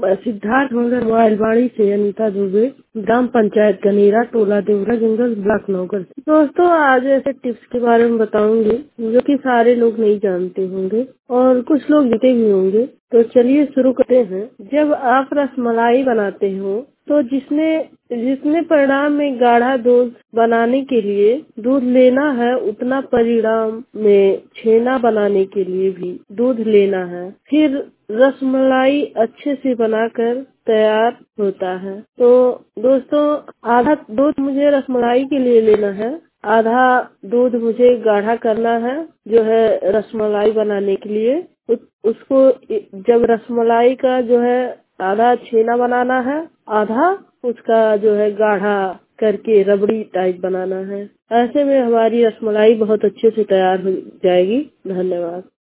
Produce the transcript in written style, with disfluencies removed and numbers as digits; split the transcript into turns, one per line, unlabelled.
सिद्धार्थ नगर मोबाइलवाड़ी से अनीता दुबे, ग्राम पंचायत गनीरा, टोला देवरा जंगल, ब्लॉक नौकर। दोस्तों, आज ऐसे टिप्स के बारे में बताऊंगी जो कि सारे लोग नहीं जानते होंगे और कुछ लोग जीते भी होंगे। तो चलिए शुरू करते हैं। जब आप रसमलाई बनाते हो तो जिसने परिणाम में गाढ़ा दूध बनाने के लिए दूध लेना है, उतना परिणाम में छेना बनाने के लिए भी दूध लेना है। फिर रसमलाई अच्छे से बनाकर तैयार होता है। तो दोस्तों, आधा दूध मुझे रसमलाई के लिए लेना है, आधा दूध मुझे गाढ़ा करना है जो है रसमलाई बनाने के लिए। उसको जब रसमलाई का जो है आधा छेना बनाना है, आधा उसका जो है गाढ़ा करके रबड़ी टाइप बनाना है। ऐसे में हमारी रसमलाई बहुत अच्छे से तैयार हो जाएगी। धन्यवाद।